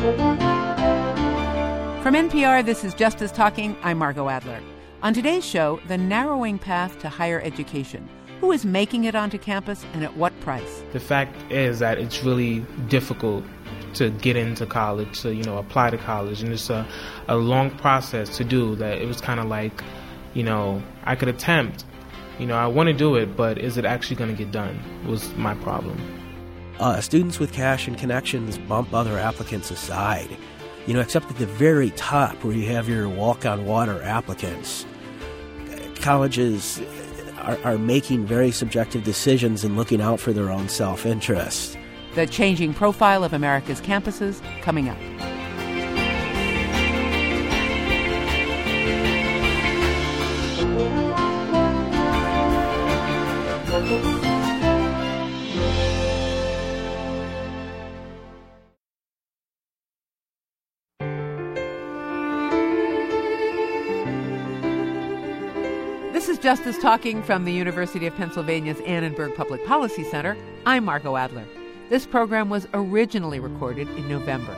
From NPR, this is Justice Talking. I'm Margot Adler. On today's show, the narrowing path to higher education. Who is making it onto campus and at what price? The fact is that it's really difficult to get into college, to, apply to college. And it's a long process to do that. It was kind of like, I could attempt. I want to do it, but is it actually going to get done was my problem. Students with cash and connections bump other applicants aside, except at the very top where you have your walk-on-water applicants. Colleges are making very subjective decisions and looking out for their own self-interest. The changing profile of America's campuses, coming up. This is Justice Talking from the University of Pennsylvania's Annenberg Public Policy Center. I'm Margot Adler. This program was originally recorded in November.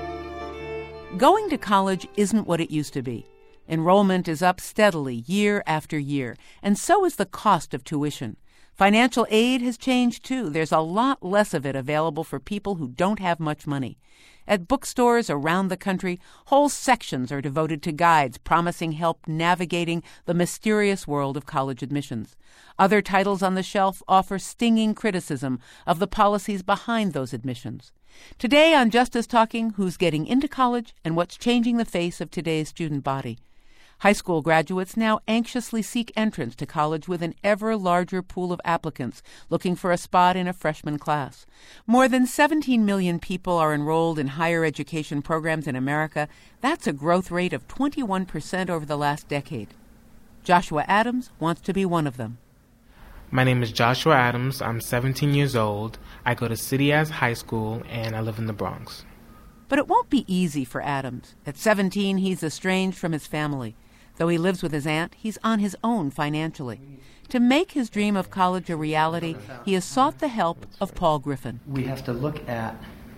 Going to college isn't what it used to be. Enrollment is up steadily year after year, and so is the cost of tuition. Financial aid has changed, too. There's a lot less of it available for people who don't have much money. At bookstores around the country, whole sections are devoted to guides promising help navigating the mysterious world of college admissions. Other titles on the shelf offer stinging criticism of the policies behind those admissions. Today on Justice Talking, who's getting into college and what's changing the face of today's student body. High school graduates now anxiously seek entrance to college with an ever larger pool of applicants looking for a spot in a freshman class. More than 17 million people are enrolled in higher education programs in America. That's a growth rate of 21% over the last decade. Joshua Adams wants to be one of them. My name is Joshua Adams. I'm 17 years old. I go to City As High School, and I live in the Bronx. But it won't be easy for Adams. At 17, he's estranged from his family. Though he lives with his aunt, he's on his own financially. To make his dream of college a reality, he has sought the help of Paul Griffin. We have to look at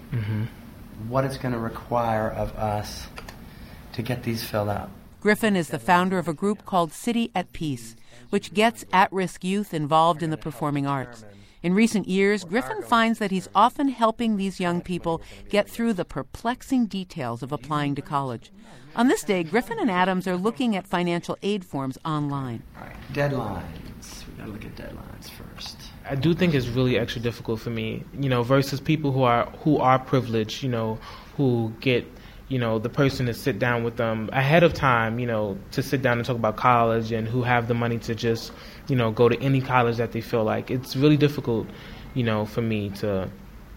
what it's going to require of us to get these filled out. Griffin is the founder of a group called City at Peace, which gets at-risk youth involved in the performing arts. In recent years, Griffin finds that he's often helping these young people get through the perplexing details of applying to college. On this day, Griffin and Adams are looking at financial aid forms online. All right, deadlines. We've got to look at deadlines first. I do think it's really extra difficult for me, versus people who are privileged, who get, the person to sit down with them ahead of time, to sit down and talk about college, and who have the money to just, go to any college that they feel like. It's really difficult, for me to,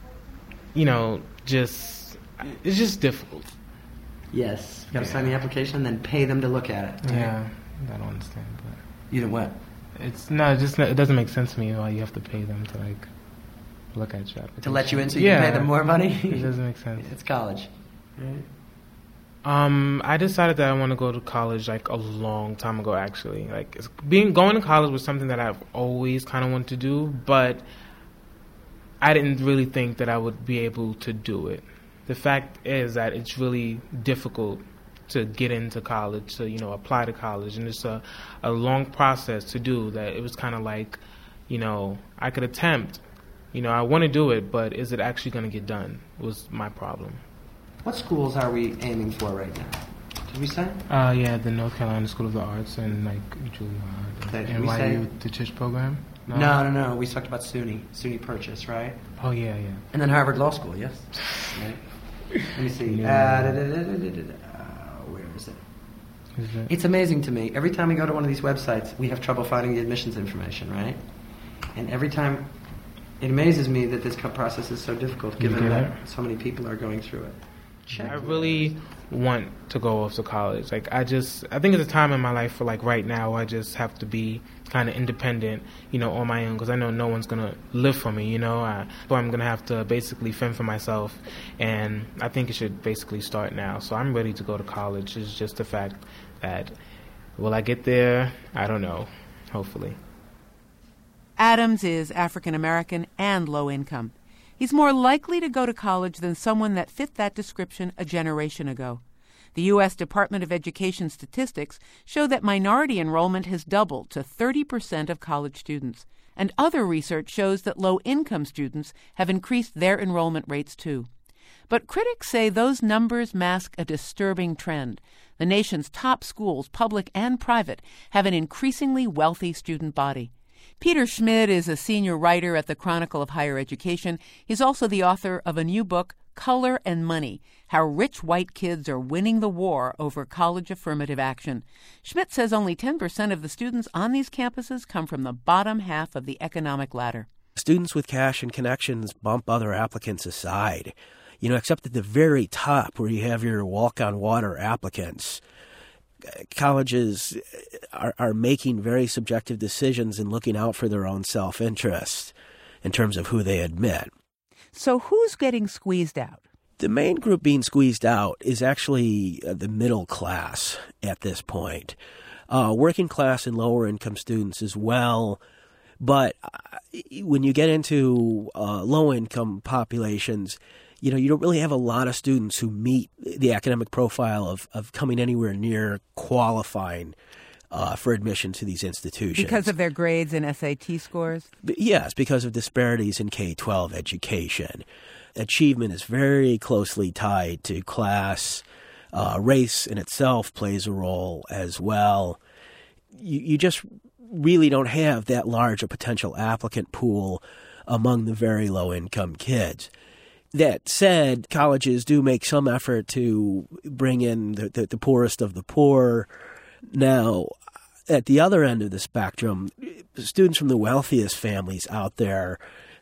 it's just difficult. Yes. You got to sign the application and then pay them to look at it. Right? Yeah, I don't understand. But you know what? It doesn't make sense to me why you have to pay them to, look at your application. To let you in so you can pay them more money? It doesn't make sense. It's college. Right? I decided that I want to go to college a long time ago. Actually, going to college was something that I've always kind of wanted to do, but I didn't really think that I would be able to do it. The fact is that it's really difficult to get into college, to apply to college, and it's a long process to do that. It was kind of like, I could attempt. I want to do it, but is it actually going to get done? Was my problem. What schools are we aiming for right now? Did we say? Yeah, the North Carolina School of the Arts and Juilliard. Okay, NYU, the Tisch program. No. We talked about SUNY Purchase, right? Oh yeah. And then Harvard Law School, yes. Right. Let me see. Where is it? It's amazing to me. Every time we go to one of these websites, we have trouble finding the admissions information, right? And every time, it amazes me that this process is so difficult, given that so many people are going through it. I really want to go off to college. I think it's a time in my life where, right now, I just have to be kind of independent, on my own, because I know no one's going to live for me, so I'm going to have to basically fend for myself, and I think it should basically start now. So I'm ready to go to college. It's just the fact that, will I get there? I don't know. Hopefully. Adams is African American and low income. He's more likely to go to college than someone that fit that description a generation ago. The U.S. Department of Education statistics show that minority enrollment has doubled to 30% of college students, and other research shows that low-income students have increased their enrollment rates too. But critics say those numbers mask a disturbing trend. The nation's top schools, public and private, have an increasingly wealthy student body. Peter Schmid is a senior writer at the Chronicle of Higher Education. He's also the author of a new book, Color and Money: How Rich White Kids Are Winning the War Over College Affirmative Action. Schmidt says only 10% of the students on these campuses come from the bottom half of the economic ladder. Students with cash and connections bump other applicants aside, except at the very top where you have your walk-on-water applicants. Colleges are making very subjective decisions and looking out for their own self-interest in terms of who they admit. So who's getting squeezed out? The main group being squeezed out is actually the middle class at this point. Working class and lower income students as well. But when you get into low income populations, you don't really have a lot of students who meet the academic profile of coming anywhere near qualifying for admission to these institutions. Because of their grades and SAT scores? Yes, because of disparities in K-12 education. Achievement is very closely tied to class. Race in itself plays a role as well. You just really don't have that large a potential applicant pool among the very low-income kids. That said, colleges do make some effort to bring in the poorest of the poor. Now, at the other end of the spectrum, students from the wealthiest families out there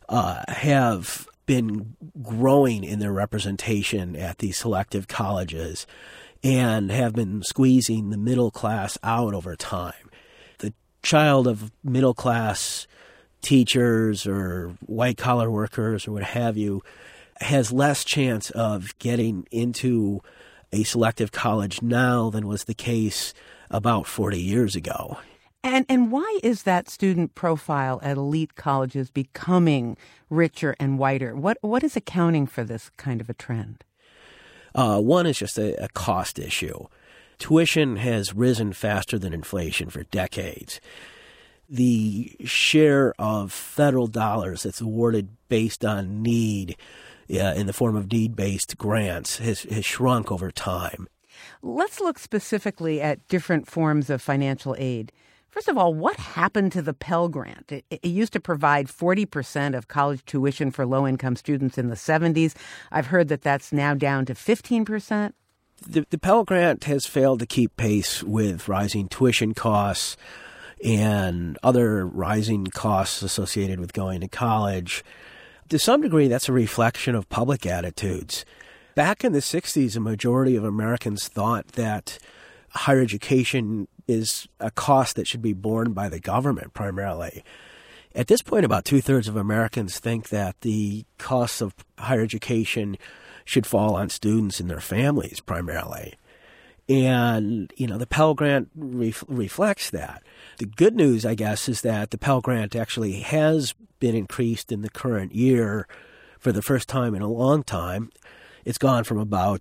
have been growing in their representation at these selective colleges and have been squeezing the middle class out over time. The child of middle class teachers or white-collar workers or what have you has less chance of getting into a selective college now than was the case about 40 years ago. And why is that student profile at elite colleges becoming richer and whiter? What is accounting for this kind of a trend? One is just a cost issue. Tuition has risen faster than inflation for decades. The share of federal dollars that's awarded based on need in the form of need-based grants has shrunk over time. Let's look specifically at different forms of financial aid. First of all, what happened to the Pell Grant? It used to provide 40% of college tuition for low-income students in the 70s. I've heard that that's now down to 15%. The Pell Grant has failed to keep pace with rising tuition costs and other rising costs associated with going to college. To some degree, that's a reflection of public attitudes. Back in the 60s, a majority of Americans thought that higher education is a cost that should be borne by the government primarily. At this point, about two-thirds of Americans think that the costs of higher education should fall on students and their families primarily. And, the Pell Grant reflects that. The good news, I guess, is that the Pell Grant actually has been increased in the current year for the first time in a long time. It's gone from about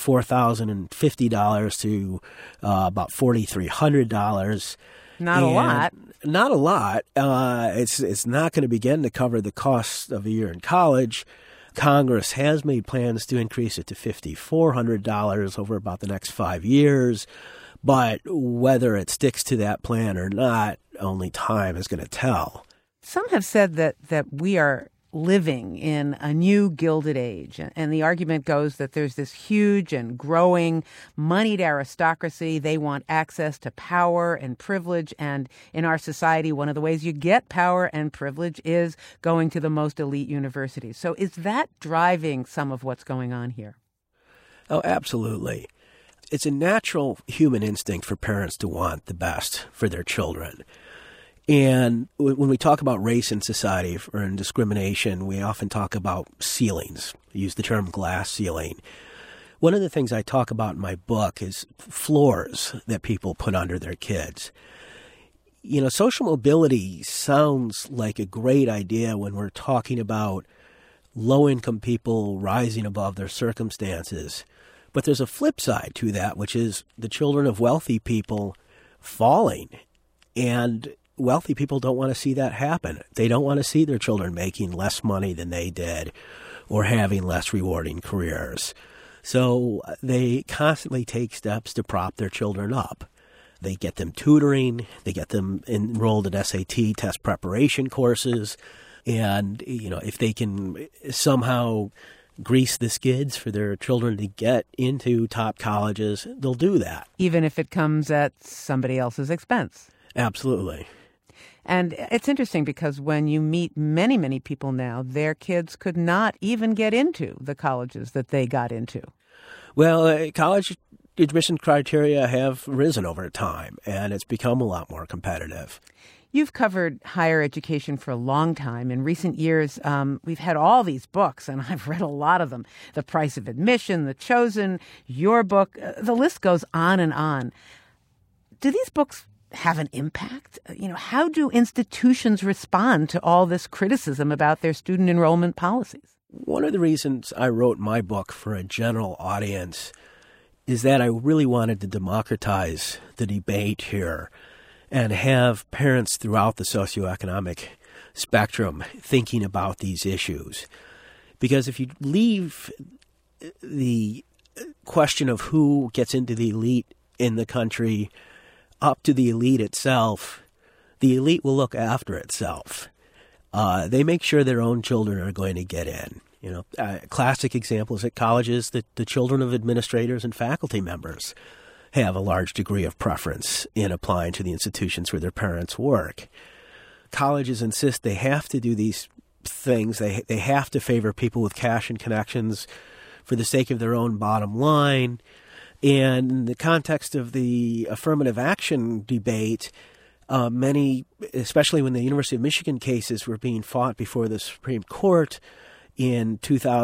$4,050 to about $4,300. Not a lot. Not a lot. It's not going to begin to cover the cost of a year in college. Congress has made plans to increase it to $5,400 over about the next 5 years. But whether it sticks to that plan or not, only time is going to tell. Some have said that we are living in a new Gilded Age. And the argument goes that there's this huge and growing moneyed aristocracy. They want access to power and privilege. And in our society, one of the ways you get power and privilege is going to the most elite universities. So is that driving some of what's going on here? Oh, absolutely. It's a natural human instinct for parents to want the best for their children. And when we talk about race in society or in discrimination, we often talk about ceilings. We use the term glass ceiling. One of the things I talk about in my book is floors that people put under their kids. Social mobility sounds like a great idea when we're talking about low-income people rising above their circumstances. But there's a flip side to that, which is the children of wealthy people falling. And wealthy people don't want to see that happen. They don't want to see their children making less money than they did or having less rewarding careers. So they constantly take steps to prop their children up. They get them tutoring, they get them enrolled in SAT test preparation courses, and if they can somehow grease the skids for their children to get into top colleges, they'll do that. Even if it comes at somebody else's expense. Absolutely. And it's interesting because when you meet many, many people now, their kids could not even get into the colleges that they got into. Well, college admission criteria have risen over time, and it's become a lot more competitive. You've covered higher education for a long time. In recent years, we've had all these books, and I've read a lot of them. The Price of Admission, The Chosen, your book, the list goes on and on. Do these books have an impact? How do institutions respond to all this criticism about their student enrollment policies? One of the reasons I wrote my book for a general audience is that I really wanted to democratize the debate here and have parents throughout the socioeconomic spectrum thinking about these issues. Because if you leave the question of who gets into the elite in the country up to the elite itself, the elite will look after itself. They make sure their own children are going to get in. Classic examples at colleges that the children of administrators and faculty members have a large degree of preference in applying to the institutions where their parents work. Colleges insist they have to do these things. They have to favor people with cash and connections for the sake of their own bottom line. And in the context of the affirmative action debate, many, especially when the University of Michigan cases were being fought before the Supreme Court in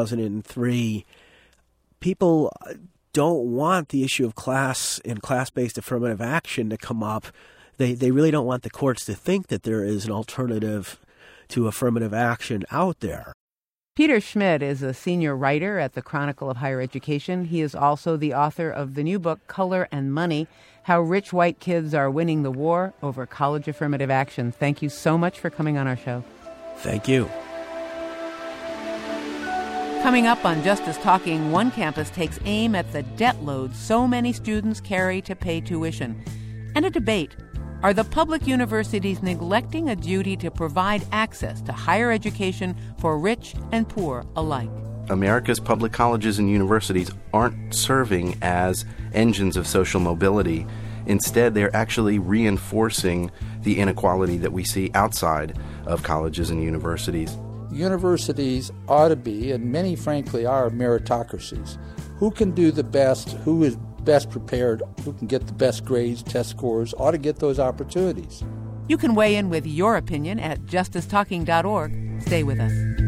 2003, people don't want the issue of class and class-based affirmative action to come up. They really don't want the courts to think that there is an alternative to affirmative action out there. Peter Schmidt is a senior writer at the Chronicle of Higher Education. He is also the author of the new book, Color and Money, How Rich White Kids Are Winning the War Over College Affirmative Action. Thank you so much for coming on our show. Thank you. Coming up on Justice Talking, one campus takes aim at the debt load so many students carry to pay tuition. And a debate. Are the public universities neglecting a duty to provide access to higher education for rich and poor alike? America's public colleges and universities aren't serving as engines of social mobility. Instead, they're actually reinforcing the inequality that we see outside of colleges and universities. Universities ought to be, and many frankly are, meritocracies. Who can do the best, who is best prepared, who can get the best grades, test scores, ought to get those opportunities. You can weigh in with your opinion at justicetalking.org. Stay with us.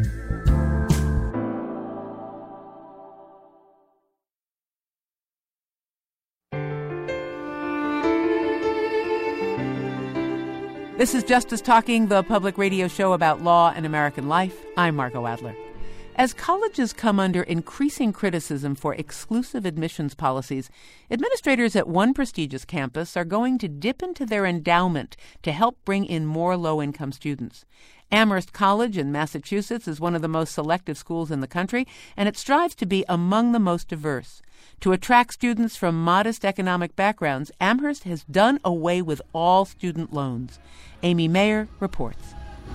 This is Justice Talking, the public radio show about law and American life. I'm Margot Adler. As colleges come under increasing criticism for exclusive admissions policies, administrators at one prestigious campus are going to dip into their endowment to help bring in more low-income students. Amherst College in Massachusetts is one of the most selective schools in the country, and it strives to be among the most diverse. To attract students from modest economic backgrounds, Amherst has done away with all student loans. Amy Mayer reports.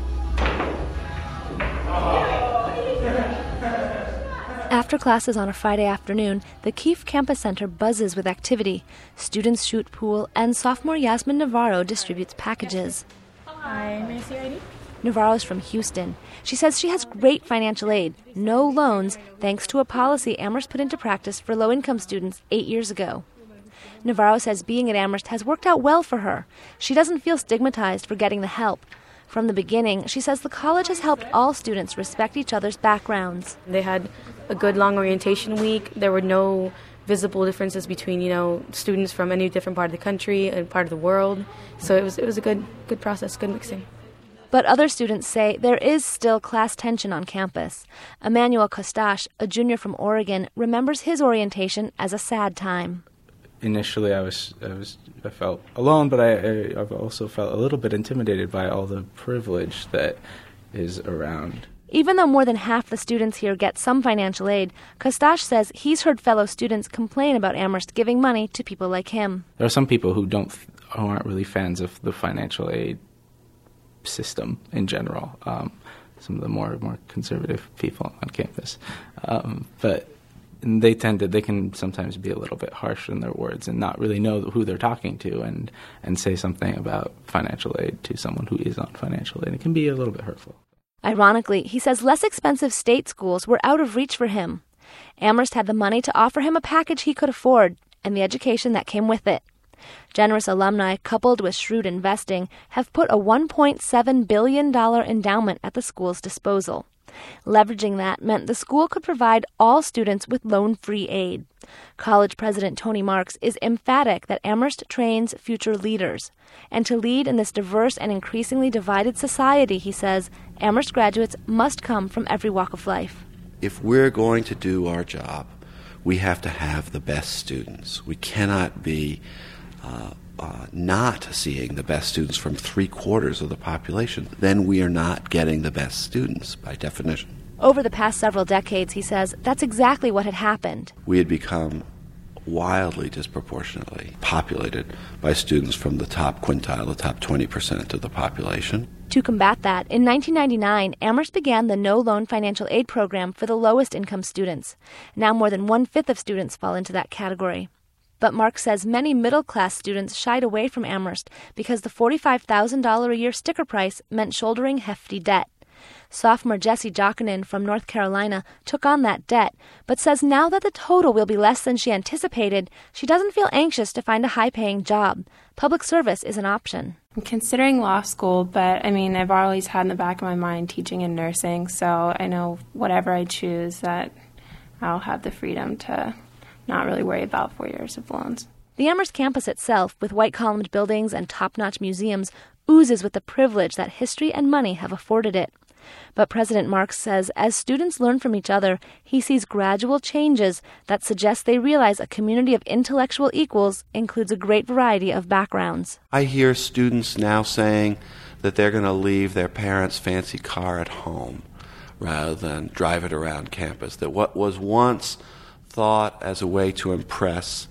After classes on a Friday afternoon, the Keefe Campus Center buzzes with activity. Students shoot pool, and sophomore Yasmin Navarro distributes packages. Hi, may I see your ID? Navarro's from Houston. She says she has great financial aid, no loans, thanks to a policy Amherst put into practice for low-income students 8 years ago. Navarro says being at Amherst has worked out well for her. She doesn't feel stigmatized for getting the help. From the beginning, she says the college has helped all students respect each other's backgrounds. They had a good long orientation week. There were no visible differences between, students from any different part of the country and part of the world. So it was a good process, good mixing. But other students say there is still class tension on campus. Emmanuel Kostash, a junior from Oregon, remembers his orientation as a sad time. Initially, I felt alone, but I've also felt a little bit intimidated by all the privilege that is around. Even though more than half the students here get some financial aid, Kostash says he's heard fellow students complain about Amherst giving money to people like him. There are some people who aren't really fans of the financial aid system in general. Some of the more conservative people on campus, but they can sometimes be a little bit harsh in their words and not really know who they're talking to, and say something about financial aid to someone who is on financial aid. It can be a little bit hurtful. Ironically, he says less expensive state schools were out of reach for him. Amherst had the money to offer him a package he could afford and the education that came with it. Generous alumni, coupled with shrewd investing, have put a $1.7 billion endowment at the school's disposal. Leveraging that meant the school could provide all students with loan-free aid. College President Tony Marks is emphatic that Amherst trains future leaders. And to lead in this diverse and increasingly divided society, he says, Amherst graduates must come from every walk of life. If we're going to do our job, we have to have the best students. We cannot be not seeing the best students from 3/4 of the population. Then we are not getting the best students by definition. Over the past several decades, he says, that's exactly what had happened. We had become wildly disproportionately populated by students from the top quintile, the top 20% of the population. To combat that, in 1999, Amherst began the no-loan financial aid program for the lowest income students. Now more than 1/5 of students fall into that category. But Mark says many middle-class students shied away from Amherst because the $45,000 a year sticker price meant shouldering hefty debt. Sophomore Jessie Jokinen from North Carolina took on that debt, but says now that the total will be less than she anticipated, she doesn't feel anxious to find a high-paying job. Public service is an option. I'm considering law school, but I've always had in the back of my mind teaching and nursing, so I know whatever I choose that I'll have the freedom to not really worry about 4 years of loans. The Amherst campus itself, with white-columned buildings and top-notch museums, oozes with the privilege that history and money have afforded it. But President Marks says as students learn from each other, he sees gradual changes that suggest they realize a community of intellectual equals includes a great variety of backgrounds. I hear students now saying that they're going to leave their parents' fancy car at home rather than drive it around campus, that what was once thought as a way to impress,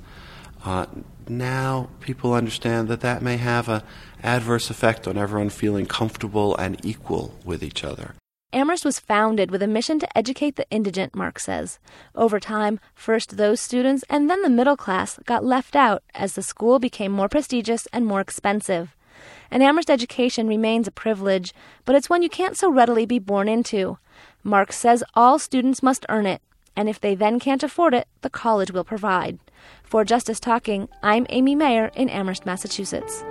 now people understand that may have an adverse effect on everyone feeling comfortable and equal with each other. Amherst was founded with a mission to educate the indigent, Mark says. Over time, first those students and then the middle class got left out as the school became more prestigious and more expensive. An Amherst education remains a privilege, but it's one you can't so readily be born into. Mark says all students must earn it, and if they then can't afford it, the college will provide. For Justice Talking, I'm Amy Mayer in Amherst, Massachusetts.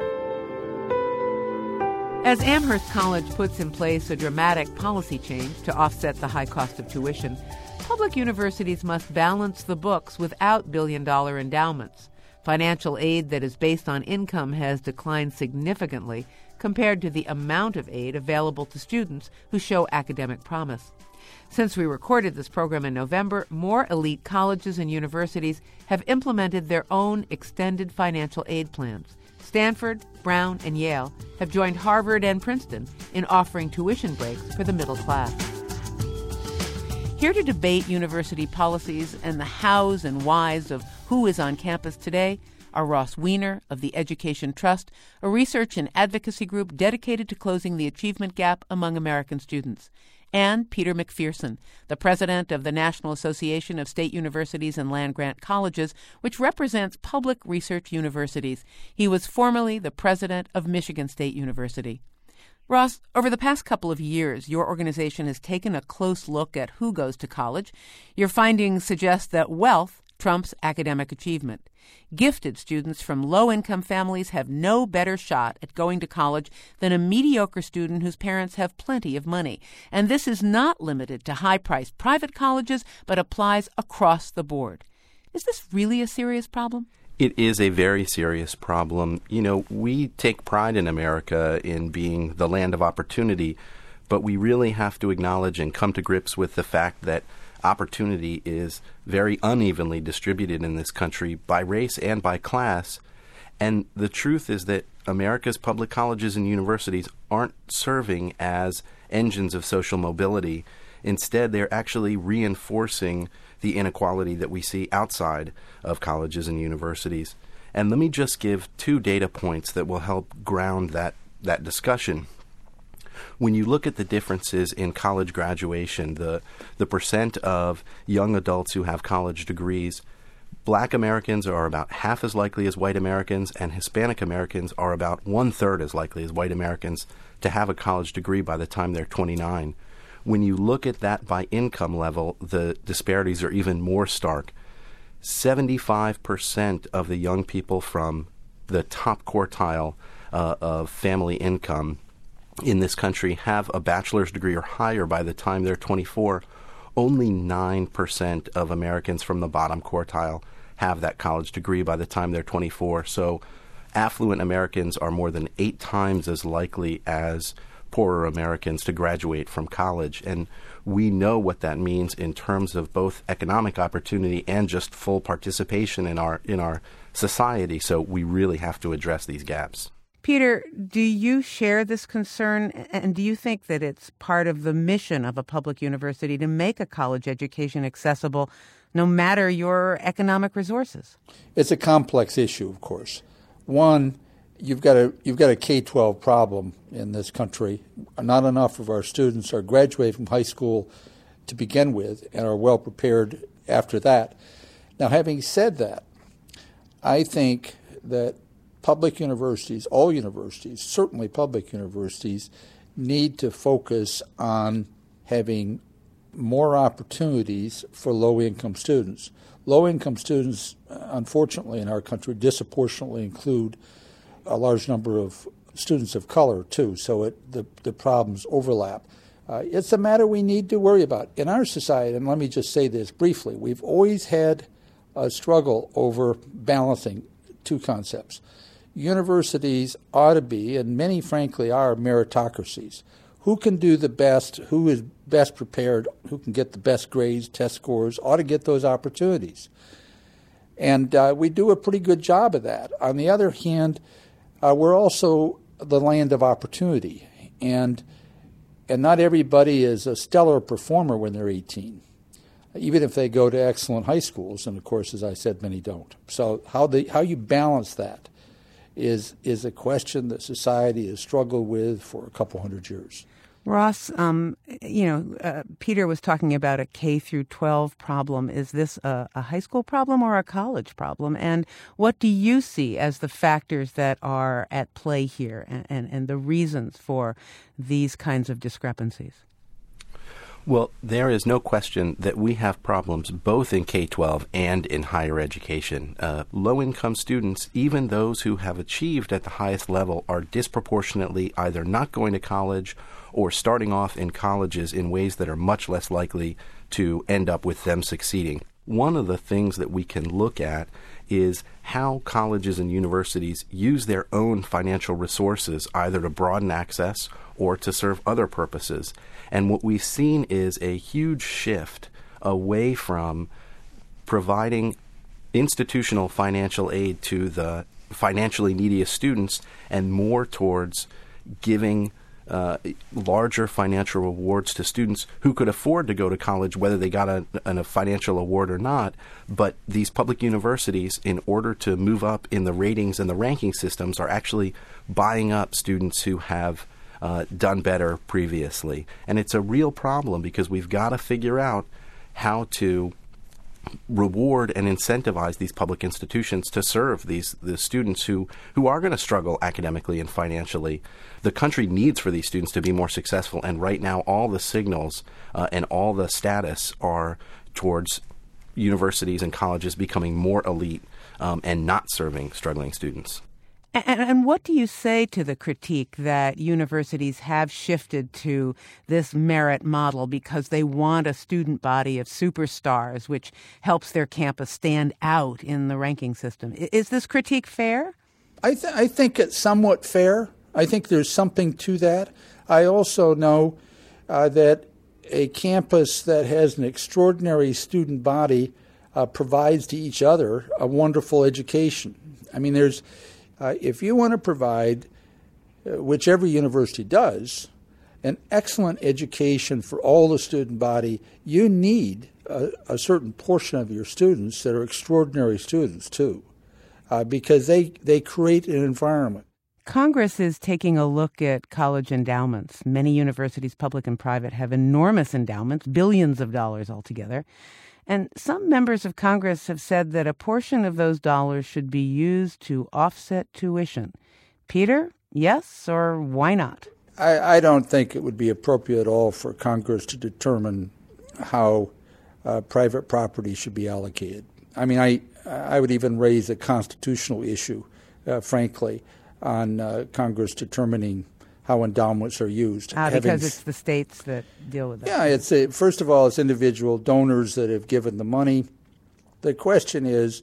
As Amherst College puts in place a dramatic policy change to offset the high cost of tuition, public universities must balance the books without billion-dollar endowments. Financial aid that is based on income has declined significantly compared to the amount of aid available to students who show academic promise. Since we recorded this program in November, more elite colleges and universities have implemented their own extended financial aid plans. Stanford, Brown, and Yale have joined Harvard and Princeton in offering tuition breaks for the middle class. Here to debate university policies and the hows and whys of who is on campus today are Ross Weiner of the Education Trust, a research and advocacy group dedicated to closing the achievement gap among American students, and Peter McPherson, the president of the National Association of State Universities and Land-Grant Colleges, which represents public research universities. He was formerly the president of Michigan State University. Ross, over the past couple of years, your organization has taken a close look at who goes to college. Your findings suggest that wealth trumps academic achievement. Gifted students from low-income families have no better shot at going to college than a mediocre student whose parents have plenty of money. And this is not limited to high-priced private colleges, but applies across the board. Is this really a serious problem? It is a very serious problem. You know, we take pride in America in being the land of opportunity, but we really have to acknowledge and come to grips with the fact that opportunity is very unevenly distributed in this country by race and by class. And the truth is that America's public colleges and universities aren't serving as engines of social mobility. Instead, they're actually reinforcing the inequality that we see outside of colleges and universities. And let me just give 2 data points that will help ground that discussion. When you look at the differences in college graduation, the percent of young adults who have college degrees, Black Americans are about half as likely as white Americans, and Hispanic Americans are about 1/3 as likely as white Americans to have a college degree by the time they're 29. When you look at that by income level, the disparities are even more stark. 75% of the young people from the top quartile of family income in this country have a bachelor's degree or higher by the time they're 24. Only 9% of Americans from the bottom quartile have that college degree by the time they're 24. So affluent Americans are more than 8 times as likely as poorer Americans to graduate from college. And we know what that means in terms of both economic opportunity and just full participation in our society. So we really have to address these gaps. Peter, do you share this concern, and do you think that it's part of the mission of a public university to make a college education accessible no matter your economic resources? It's a complex issue, of course. One, you've got a K-12 problem in this country. Not enough of our students are graduating from high school to begin with and are well prepared after that. Now, having said that, I think that public universities, all universities, certainly public universities, need to focus on having more opportunities for low-income students. Low-income students, unfortunately, in our country disproportionately include a large number of students of color, too, so the problems overlap. It's a matter we need to worry about. In our society, and let me just say this briefly, we've always had a struggle over balancing 2 concepts. Universities ought to be, and many frankly are, meritocracies. Who can do the best, who is best prepared, who can get the best grades, test scores, ought to get those opportunities. And we do a pretty good job of that. On the other hand, we're also the land of opportunity. And not everybody is a stellar performer when they're 18, even if they go to excellent high schools. And, of course, as I said, many don't. So how you balance that is a question that society has struggled with for a couple hundred years. Ross, Peter was talking about a K-12 problem. Is this a high school problem or a college problem? And what do you see as the factors that are at play here and the reasons for these kinds of discrepancies? Well, there is no question that we have problems both in K-12 and in higher education. Low-income students, even those who have achieved at the highest level, are disproportionately either not going to college or starting off in colleges in ways that are much less likely to end up with them succeeding. One of the things that we can look at is how colleges and universities use their own financial resources either to broaden access or to serve other purposes. And what we've seen is a huge shift away from providing institutional financial aid to the financially neediest students and more towards giving larger financial rewards to students who could afford to go to college, whether they got a financial award or not. But these public universities, in order to move up in the ratings and the ranking systems, are actually buying up students who have done better previously. And it's a real problem because we've got to figure out how to reward and incentivize these public institutions to serve the students who are going to struggle academically and financially. The country needs for these students to be more successful, and right now all the signals and all the status are towards universities and colleges becoming more elite and not serving struggling students. And what do you say to the critique that universities have shifted to this merit model because they want a student body of superstars, which helps their campus stand out in the ranking system? Is this critique fair? I think it's somewhat fair. I think there's something to that. I also know that a campus that has an extraordinary student body provides to each other a wonderful education. I mean, if you want to provide, which every university does, an excellent education for all the student body, you need a certain portion of your students that are extraordinary students too, because they create an environment. Congress is taking a look at college endowments. Many universities, public and private, have enormous endowments, billions of dollars altogether. And some members of Congress have said that a portion of those dollars should be used to offset tuition. Peter, yes, or why not? I don't think it would be appropriate at all for Congress to determine how private property should be allocated. I mean, I would even raise a constitutional issue, frankly, on Congress determining how endowments are used. Because it's the states that deal with that. Yeah, first of all, it's individual donors that have given the money. The question is,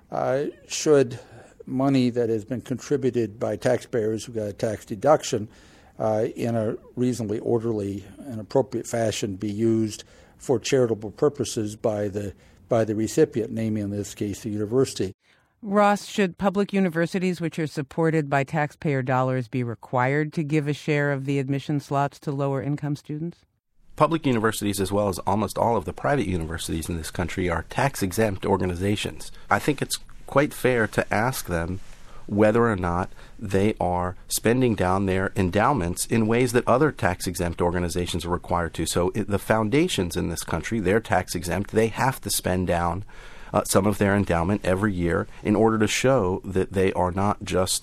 should money that has been contributed by taxpayers who got a tax deduction in a reasonably orderly and appropriate fashion be used for charitable purposes by the recipient, namely in this case the university? Ross, should public universities, which are supported by taxpayer dollars, be required to give a share of the admission slots to lower-income students? Public universities, as well as almost all of the private universities in this country, are tax-exempt organizations. I think it's quite fair to ask them whether or not they are spending down their endowments in ways that other tax-exempt organizations are required to. So the foundations in this country, they're tax-exempt. They have to spend down some of their endowment every year in order to show that they are not just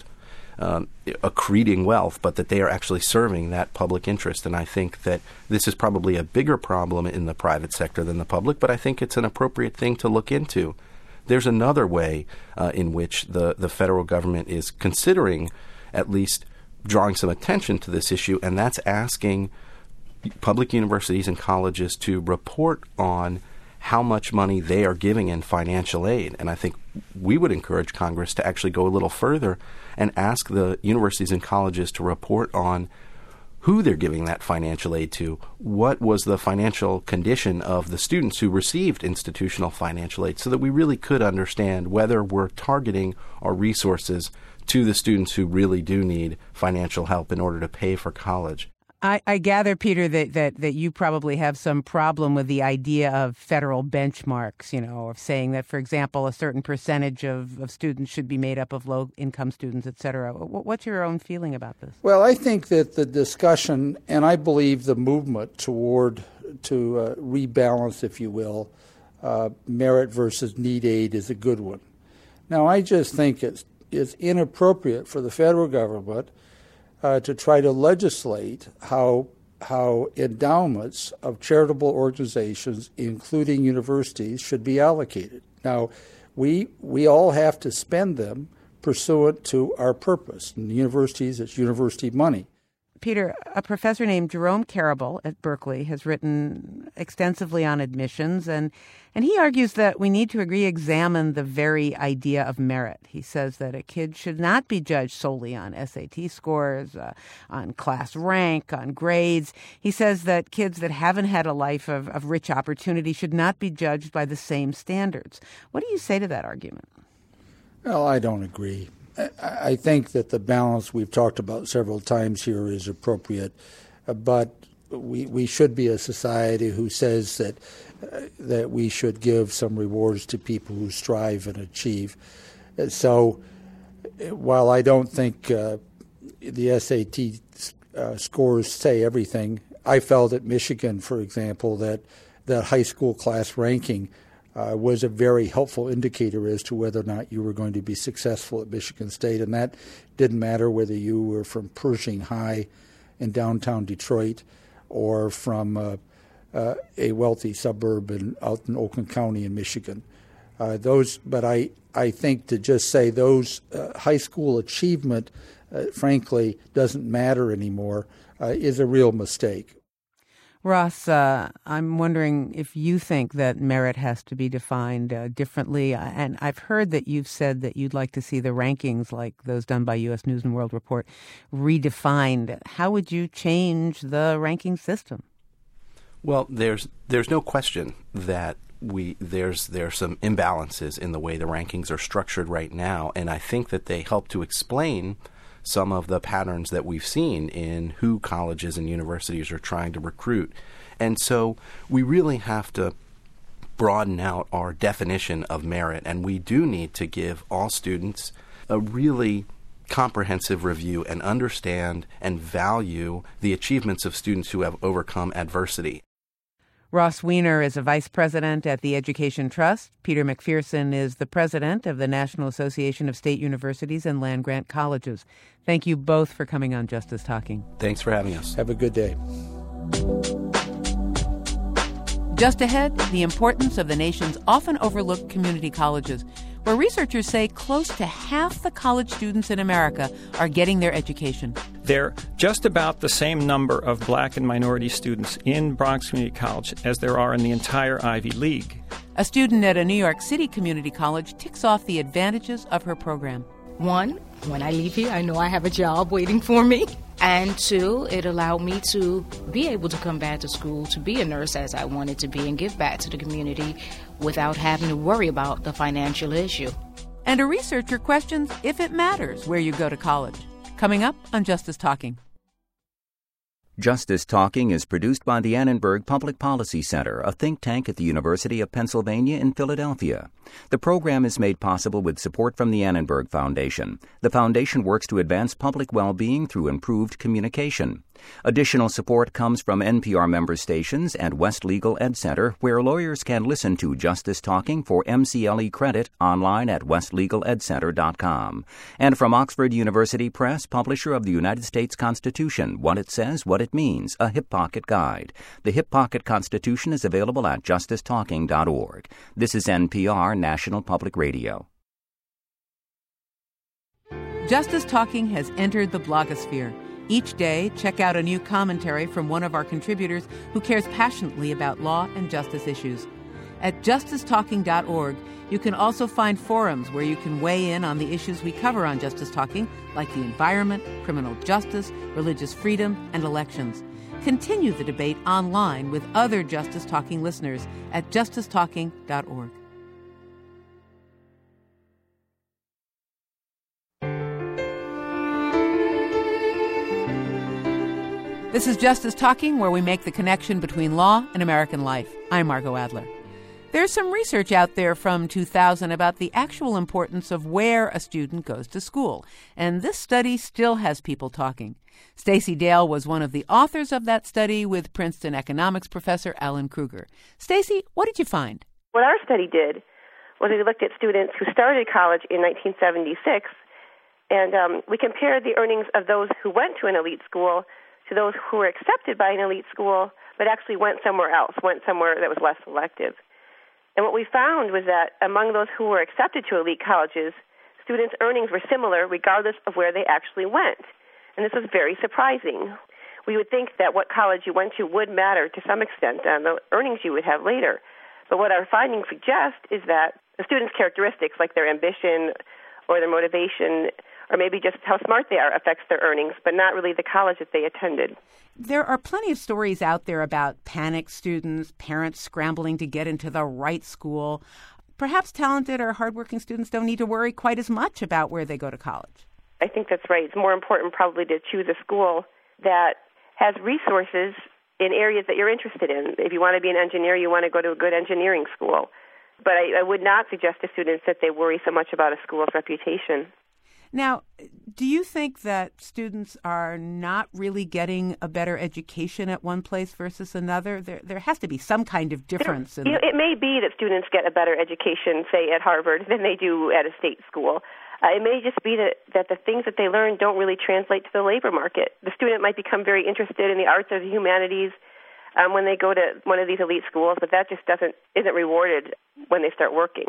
accreting wealth, but that they are actually serving that public interest. And I think that this is probably a bigger problem in the private sector than the public, but I think it's an appropriate thing to look into. There's another way in which the federal government is considering at least drawing some attention to this issue, and that's asking public universities and colleges to report on how much money they are giving in financial aid. And I think we would encourage Congress to actually go a little further and ask the universities and colleges to report on who they're giving that financial aid to, what was the financial condition of the students who received institutional financial aid, so that we really could understand whether we're targeting our resources to the students who really do need financial help in order to pay for college. I gather, Peter, that you probably have some problem with the idea of federal benchmarks, of saying that, for example, a certain percentage of students should be made up of low-income students, et cetera. What's your own feeling about this? Well, I think that the discussion, and I believe the movement to rebalance, if you will, merit versus need aid is a good one. Now, I just think it's inappropriate for the federal government to try to legislate how endowments of charitable organizations, including universities, should be allocated. Now, we all have to spend them pursuant to our purpose. In universities, it's university money. Peter, a professor named Jerome Karabel at Berkeley has written extensively on admissions, and he argues that we need to re-examine the very idea of merit. He says that a kid should not be judged solely on SAT scores, on class rank, on grades. He says that kids that haven't had a life of rich opportunity should not be judged by the same standards. What do you say to that argument? Well, I don't agree. I think that the balance we've talked about several times here is appropriate, but we should be a society who says that we should give some rewards to people who strive and achieve. So while I don't think the SAT scores say everything, I felt at Michigan, for example, that high school class ranking was a very helpful indicator as to whether or not you were going to be successful at Michigan State. And that didn't matter whether you were from Pershing High in downtown Detroit or from a wealthy suburb out in Oakland County in Michigan. But I think to just say those high school achievement, frankly, doesn't matter anymore is a real mistake. Ross, I'm wondering if you think that merit has to be defined differently. And I've heard that you've said that you'd like to see the rankings, like those done by U.S. News and World Report, redefined. How would you change the ranking system? Well, there's no question that there's some imbalances in the way the rankings are structured right now, and I think that they help to explain some of the patterns that we've seen in who colleges and universities are trying to recruit. And so we really have to broaden out our definition of merit, and we do need to give all students a really comprehensive review and understand and value the achievements of students who have overcome adversity. Ross Weiner is a vice president at the Education Trust. Peter McPherson is the president of the National Association of State Universities and Land-Grant Colleges. Thank you both for coming on Justice Talking. Thanks for having us. Have a good day. Just ahead, the importance of the nation's often overlooked community colleges, where researchers say close to half the college students in America are getting their education. There are just about the same number of black and minority students in Bronx Community College as there are in the entire Ivy League. A student at a New York City community college ticks off the advantages of her program. One, when I leave here, I know I have a job waiting for me. And two, it allowed me to be able to come back to school, to be a nurse as I wanted to be, and give back to the community without having to worry about the financial issue. And a researcher questions if it matters where you go to college. Coming up on Justice Talking. Justice Talking is produced by the Annenberg Public Policy Center, a think tank at the University of Pennsylvania in Philadelphia. The program is made possible with support from the Annenberg Foundation. The foundation works to advance public well-being through improved communication. Additional support comes from NPR member stations and West Legal Ed Center, where lawyers can listen to Justice Talking for MCLE credit online at westlegaledcenter.com. And from Oxford University Press, publisher of the United States Constitution, What It Says, What It Means, a Hip Pocket Guide. The Hip Pocket Constitution is available at justicetalking.org. This is NPR, National Public Radio. Justice Talking has entered the blogosphere. Each day, check out a new commentary from one of our contributors who cares passionately about law and justice issues. At justicetalking.org, you can also find forums where you can weigh in on the issues we cover on Justice Talking, like the environment, criminal justice, religious freedom, and elections. Continue the debate online with other Justice Talking listeners at justicetalking.org. This is Justice Talking, where we make the connection between law and American life. I'm Margot Adler. There's some research out there from 2000 about the actual importance of where a student goes to school, and this study still has people talking. Stacey Dale was one of the authors of that study with Princeton economics professor Alan Kruger. Stacey, what did you find? What our study did was we looked at students who started college in 1976, and we compared the earnings of those who went to an elite school to those who were accepted by an elite school but actually went somewhere else, went somewhere that was less selective. And what we found was that among those who were accepted to elite colleges, students' earnings were similar regardless of where they actually went. And this was very surprising. We would think that what college you went to would matter to some extent on the earnings you would have later. But what our findings suggest is that the students' characteristics, like their ambition or their motivation, or maybe just how smart they are, affects their earnings, but not really the college that they attended. There are plenty of stories out there about panicked students, parents scrambling to get into the right school. Perhaps talented or hardworking students don't need to worry quite as much about where they go to college. I think that's right. It's more important probably to choose a school that has resources in areas that you're interested in. If you want to be an engineer, you want to go to a good engineering school. But I would not suggest to students that they worry so much about a school's reputation. Now, do you think that students are not really getting a better education at one place versus another? There has to be some kind of difference. It may be that students get a better education, say, at Harvard than they do at a state school. It may just be that the things that they learn don't really translate to the labor market. The student might become very interested in the arts or the humanities when they go to one of these elite schools, but that just isn't rewarded when they start working.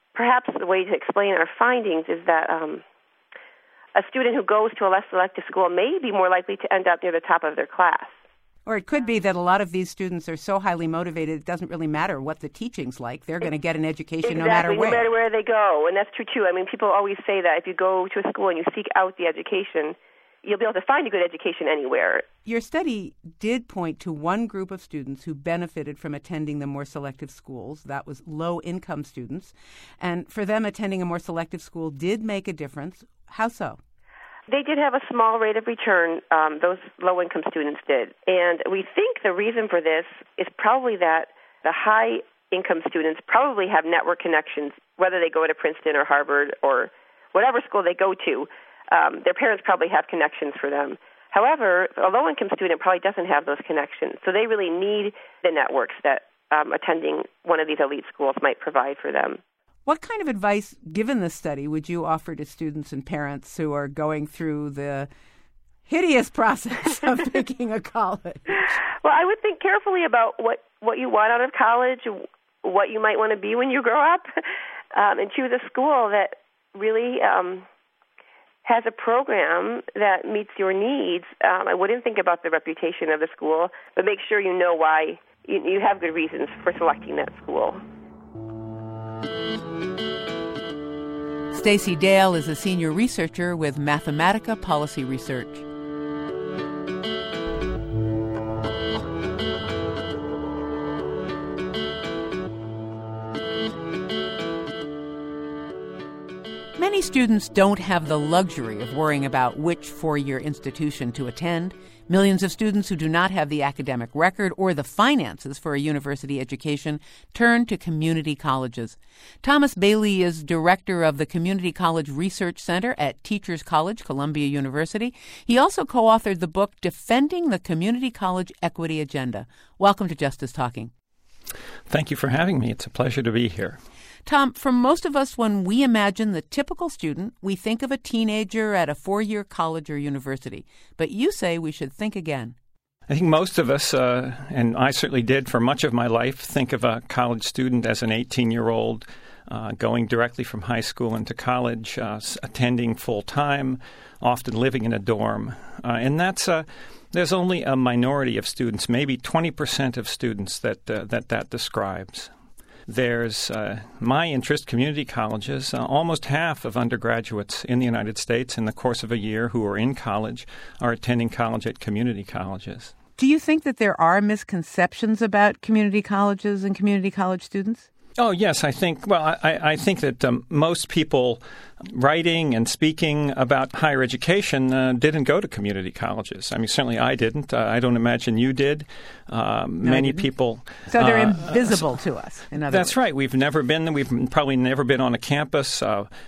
perhaps the way to explain our findings is that a student who goes to a less selective school may be more likely to end up near the top of their class. Or it could be that a lot of these students are so highly motivated, it doesn't really matter what the teaching's like. They're going to get an education no matter where. No matter where they go. And that's true, too. I mean, people always say that if you go to a school and you seek out the education, you'll be able to find a good education anywhere. Your study did point to one group of students who benefited from attending the more selective schools. That was low-income students. And for them, attending a more selective school did make a difference. How so? They did have a small rate of return, those low-income students did. And we think the reason for this is probably that the high-income students probably have network connections, whether they go to Princeton or Harvard or whatever school they go to. Their parents probably have connections for them. However, a low-income student probably doesn't have those connections, so they really need the networks that attending one of these elite schools might provide for them. What kind of advice, given this study, would you offer to students and parents who are going through the hideous process of picking a college? Well, I would think carefully about what you want out of college, what you might want to be when you grow up, and choose a school that really has a program that meets your needs. I wouldn't think about the reputation of the school, but make sure you know why you have good reasons for selecting that school. Stacey Dale is a senior researcher with Mathematica Policy Research. Many students don't have the luxury of worrying about which four-year institution to attend. Millions of students who do not have the academic record or the finances for a university education turn to community colleges. Thomas Bailey is director of the Community College Research Center at Teachers College, Columbia University. He also co-authored the book Defending the Community College Equity Agenda. Welcome to Justice Talking. Thank you for having me. It's a pleasure to be here. Tom, for most of us, when we imagine the typical student, we think of a teenager at a four-year college or university. But you say we should think again. I think most of us, and I certainly did for much of my life, think of a college student as an 18-year-old going directly from high school into college, attending full-time, often living in a dorm. And there's only a minority of students, maybe 20% of students that describes. There's my interest, community colleges. Almost half of undergraduates in the United States in the course of a year who are in college are attending college at community colleges. Do you think that there are misconceptions about community colleges and community college students? Oh, yes. I think that most people writing and speaking about higher education didn't go to community colleges. I mean, certainly I didn't. I don't imagine you did. Many people. So they're invisible to us, in other words. That's right. We've never been there. We've probably never been on a campus.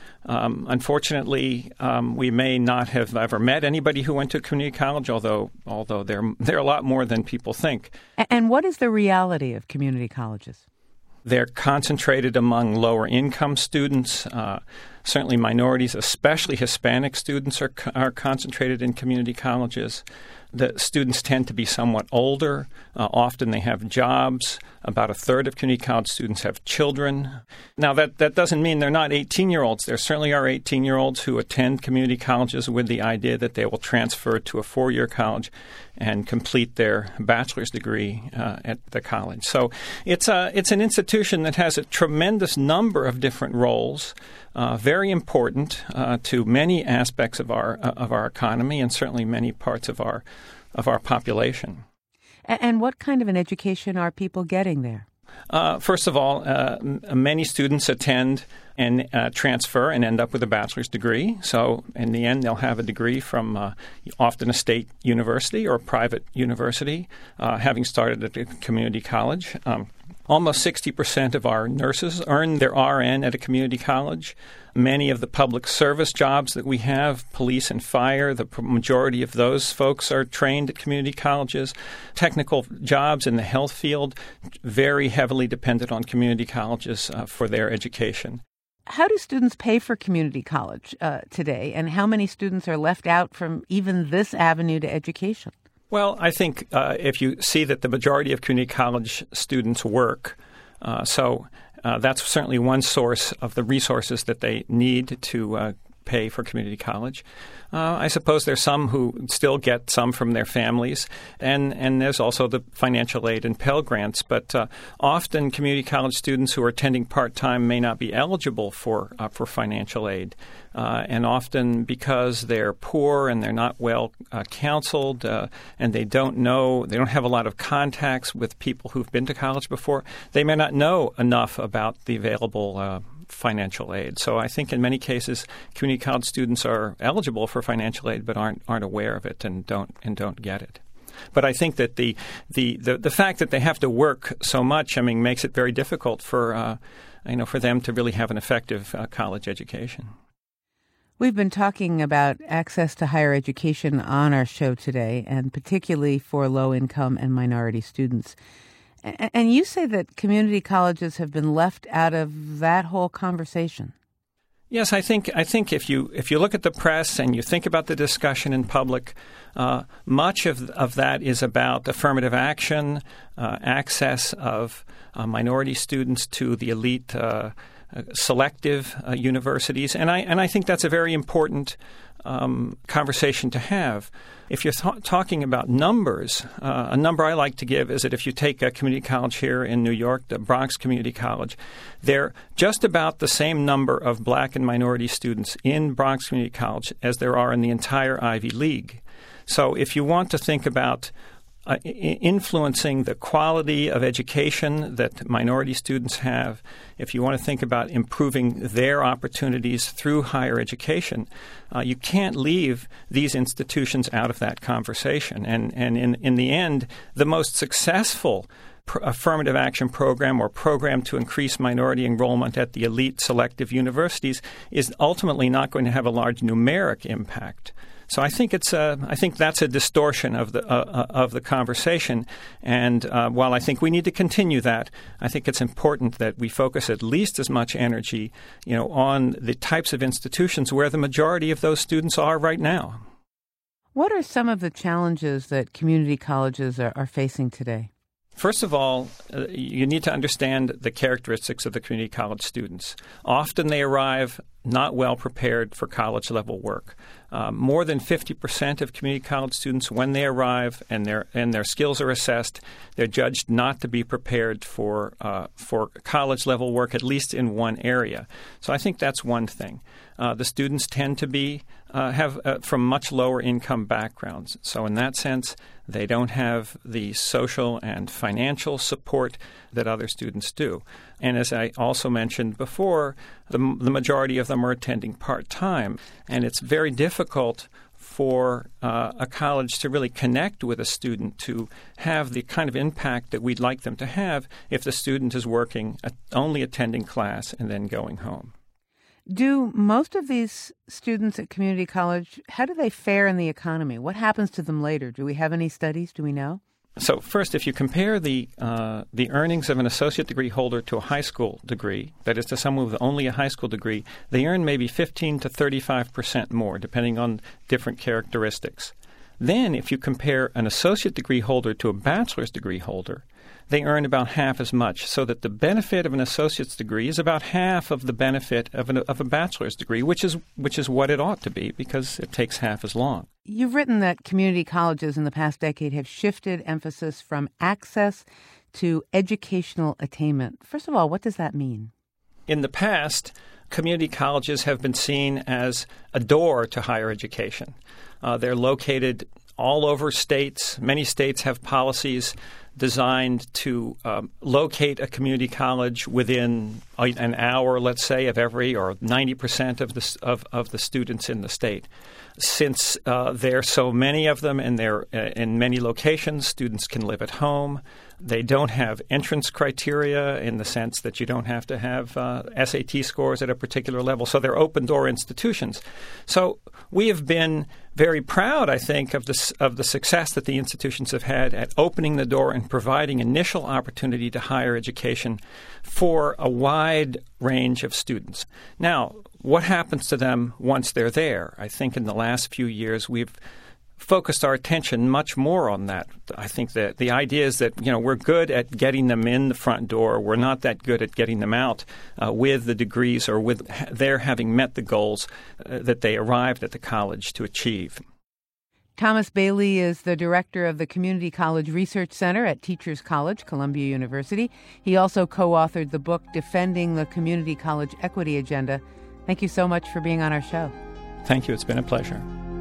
Unfortunately, we may not have ever met anybody who went to community college, although they're a lot more than people think. And what is the reality of community colleges? They're concentrated among lower income students. Certainly minorities, especially Hispanic students, are concentrated in community colleges. The students tend to be somewhat older. Often they have jobs. About a third of community college students have children. Now, that doesn't mean they're not 18-year-olds. There certainly are 18-year-olds who attend community colleges with the idea that they will transfer to a four-year college and complete their bachelor's degree at the college. So it's an institution that has a tremendous number of different roles, very important to many aspects of our economy and certainly many parts of our population. And what kind of an education are people getting there? First of all, many students attend and transfer and end up with a bachelor's degree. So in the end, they'll have a degree from often a state university or a private university, having started at a community college. Almost 60% of our nurses earn their RN at a community college. Many of the public service jobs that we have, police and fire, the majority of those folks are trained at community colleges. Technical jobs in the health field, very heavily dependent on community colleges for their education. How do students pay for community college today, and how many students are left out from even this avenue to education? Well, I think if you see that the majority of community college students work, so That's certainly one source of the resources that they need to pay for community college. I suppose there's some who still get some from their families, and there's also the financial aid and Pell Grants. But often community college students who are attending part-time may not be eligible for financial aid. And often because they're poor and they're not well counseled and they don't have a lot of contacts with people who've been to college before, they may not know enough about the available financial aid. So I think in many cases community college students are eligible for financial aid but aren't aware of it and don't get it. But I think that the fact that they have to work so much, makes it very difficult for them to really have an effective college education. We've been talking about access to higher education on our show today, and particularly for low-income and minority students. And you say that community colleges have been left out of that whole conversation. Yes, I think if you look at the press and you think about the discussion in public, much of that is about affirmative action, access of minority students to the elite selective universities, and I think that's a very important conversation to have. If you're talking about numbers, a number I like to give is that if you take a community college here in New York, the Bronx Community College, there are just about the same number of black and minority students in Bronx Community College as there are in the entire Ivy League. So if you want to think about influencing the quality of education that minority students have, if you want to think about improving their opportunities through higher education, you can't leave these institutions out of that conversation. And in the end, the most successful affirmative action program or program to increase minority enrollment at the elite selective universities is ultimately not going to have a large numeric impact. So I think that's a distortion of the conversation, and while I think we need to continue that, I think it's important that we focus at least as much energy, on the types of institutions where the majority of those students are right now. What are some of the challenges that community colleges are facing today? First of all, you need to understand the characteristics of the community college students. Often they arrive not well prepared for college-level work. More than 50% of community college students, when they arrive and their skills are assessed, they're judged not to be prepared for college-level work, at least in one area. So I think that's one thing. The students tend to have from much lower income backgrounds. So in that sense, they don't have the social and financial support that other students do. And as I also mentioned before, the majority of them are attending part-time. And it's very difficult for a college to really connect with a student to have the kind of impact that we'd like them to have if the student is working, only attending class and then going home. Do most of these students at community college, how do they fare in the economy? What happens to them later? Do we have any studies? Do we know? So first, if you compare the earnings of an associate degree holder to a high school degree, that is to someone with only a high school degree, they earn maybe 15 to 35% more, depending on different characteristics. Then if you compare an associate degree holder to a bachelor's degree holder, they earn about half as much, so that the benefit of an associate's degree is about half of the benefit of a bachelor's degree, which is what it ought to be, because it takes half as long. You've written that community colleges in the past decade have shifted emphasis from access to educational attainment. First of all, what does that mean? In the past, community colleges have been seen as a door to higher education. They're located all over states. Many states have policies designed to locate a community college within an hour, let's say, of every or 90% of the students in the state. Since there are so many of them and they're in many locations, students can live at home. They don't have entrance criteria in the sense that you don't have to have SAT scores at a particular level. So they're open-door institutions. So we have been very proud, I think, of the success that the institutions have had at opening the door and providing initial opportunity to higher education for a wide range of students. Now, what happens to them once they're there? I think in the last few years we've focused our attention much more on that. I think that the idea is that, we're good at getting them in the front door. We're not that good at getting them out with the degrees or with their having met the goals that they arrived at the college to achieve. Thomas Bailey is the director of the Community College Research Center at Teachers College, Columbia University. He also co-authored the book Defending the Community College Equity Agenda. Thank you so much for being on our show. Thank you. It's been a pleasure.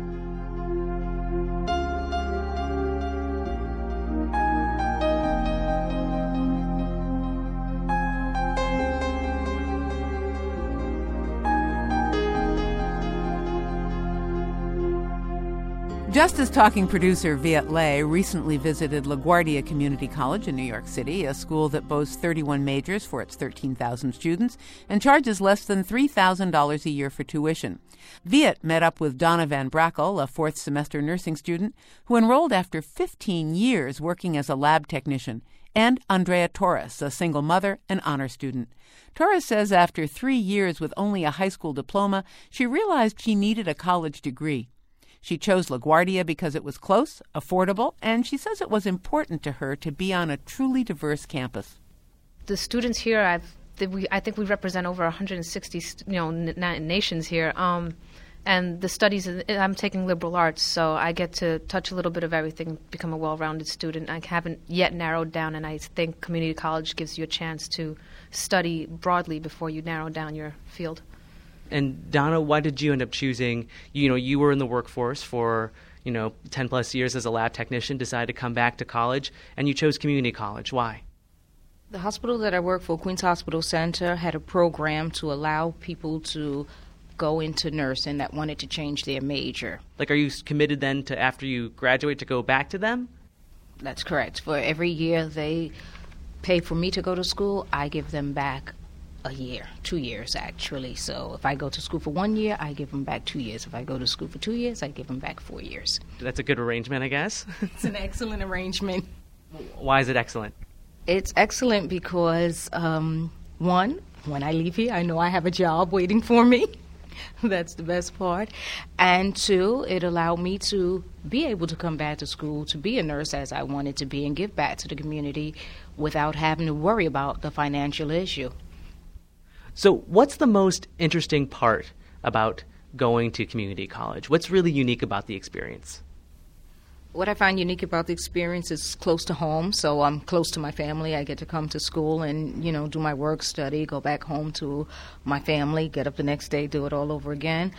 Just as Talking producer Viet Le recently visited LaGuardia Community College in New York City, a school that boasts 31 majors for its 13,000 students and charges less than $3,000 a year for tuition. Viet met up with Donna Van Brackle, a fourth-semester nursing student who enrolled after 15 years working as a lab technician, and Andrea Torres, a single mother and honor student. Torres says after 3 years with only a high school diploma, she realized she needed a college degree. She chose LaGuardia because it was close, affordable, and she says it was important to her to be on a truly diverse campus. The students here, I think we represent over 160 nations here. And the studies, I'm taking liberal arts, so I get to touch a little bit of everything, become a well-rounded student. I haven't yet narrowed down, and I think community college gives you a chance to study broadly before you narrow down your field. And Donna, why did you end up choosing, you were in the workforce for, 10 plus years as a lab technician, decided to come back to college, and you chose community college. Why? The hospital that I work for, Queens Hospital Center, had a program to allow people to go into nursing that wanted to change their major. Like, are you committed then to, after you graduate, to go back to them? That's correct. For every year they pay for me to go to school, I give them back a year, 2 years actually. So if I go to school for 1 year, I give them back 2 years. If I go to school for 2 years, I give them back 4 years. That's a good arrangement, I guess. It's an excellent arrangement. Why is it excellent? It's excellent because, one, when I leave here, I know I have a job waiting for me. That's the best part. And two, it allowed me to be able to come back to school, to be a nurse as I wanted to be, and give back to the community without having to worry about the financial issue. So what's the most interesting part about going to community college? What's really unique about the experience? What I find unique about the experience is close to home, so I'm close to my family. I get to come to school and, do my work, study, go back home to my family, get up the next day, do it all over again.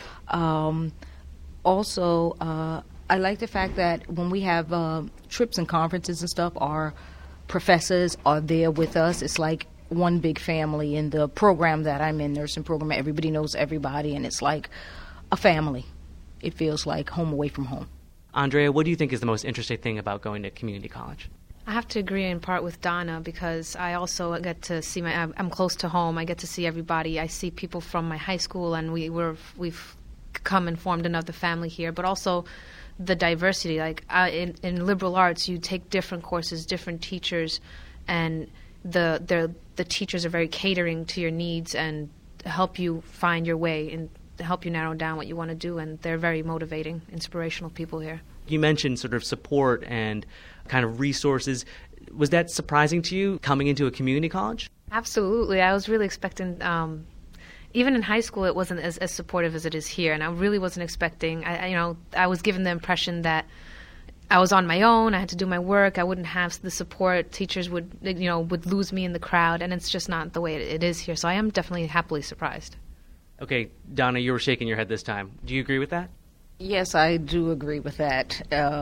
Also, I like the fact that when we have trips and conferences and stuff, our professors are there with us. It's like one big family. In the program that I'm in, nursing program, everybody knows everybody, and it's like a family. It feels like home away from home. Andrea, what do you think is the most interesting thing about going to community college? I have to agree in part with Donna because I also get to see I'm close to home. I get to see everybody. I see people from my high school, and we've come and formed another family here. But also the diversity. Like in liberal arts, you take different courses, different teachers, and the teachers are very catering to your needs and help you find your way and help you narrow down what you want to do, and they're very motivating, inspirational people here. You mentioned sort of support and kind of resources. Was that surprising to you coming into a community college? Absolutely. I was really expecting, even in high school, it wasn't as supportive as it is here, and I really wasn't expecting. I was given the impression that I was on my own. I had to do my work. I wouldn't have the support. Teachers would lose me in the crowd, and it's just not the way it is here. So I am definitely happily surprised. Okay, Donna, you were shaking your head this time. Do you agree with that? Yes, I do agree with that.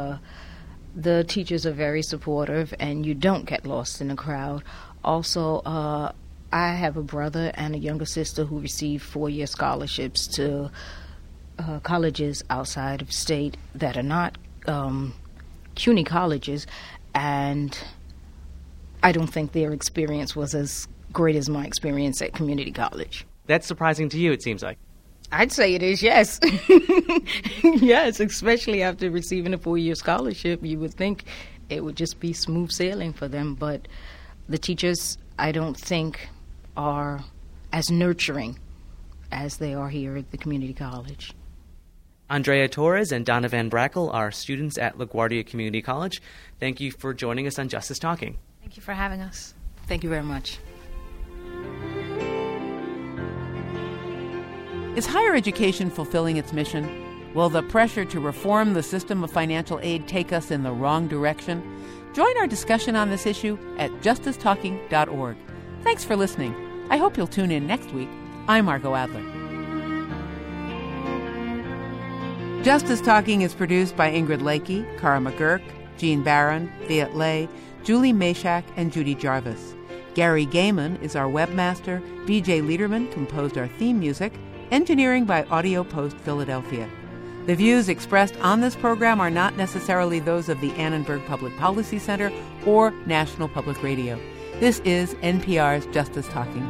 The teachers are very supportive, and you don't get lost in the crowd. Also, I have a brother and a younger sister who received 4-year scholarships to colleges outside of state that are not CUNY colleges, and I don't think their experience was as great as my experience at community college. That's surprising to you, it seems like. I'd say it is, yes. Yes, especially after receiving a 4-year scholarship. You would think it would just be smooth sailing for them, but the teachers, I don't think, are as nurturing as they are here at the community college. Andrea Torres and Donna Van Brackle are students at LaGuardia Community College. Thank you for joining us on Justice Talking. Thank you for having us. Thank you very much. Is higher education fulfilling its mission? Will the pressure to reform the system of financial aid take us in the wrong direction? Join our discussion on this issue at justicetalking.org. Thanks for listening. I hope you'll tune in next week. I'm Margot Adler. Justice Talking is produced by Ingrid Lakey, Cara McGurk, Jean Barron, Viet Le, Julie Meshach, and Judy Jarvis. Gary Gaiman is our webmaster. B.J. Liederman composed our theme music. Engineering by Audio Post Philadelphia. The views expressed on this program are not necessarily those of the Annenberg Public Policy Center or National Public Radio. This is NPR's Justice Talking.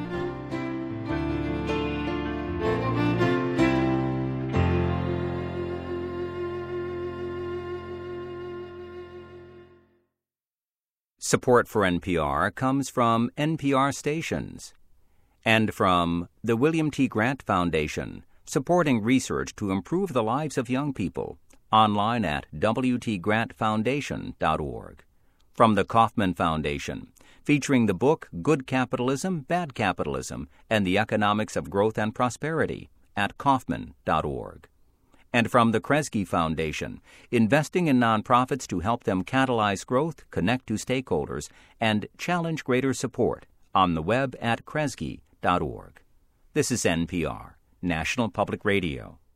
Support for NPR comes from NPR stations and from the William T. Grant Foundation, supporting research to improve the lives of young people, online at wtgrantfoundation.org. From the Kauffman Foundation, featuring the book Good Capitalism, Bad Capitalism, and the Economics of Growth and Prosperity at Kauffman.org. And from the Kresge Foundation, investing in nonprofits to help them catalyze growth, connect to stakeholders, and challenge greater support on the web at Kresge.org. This is NPR, National Public Radio.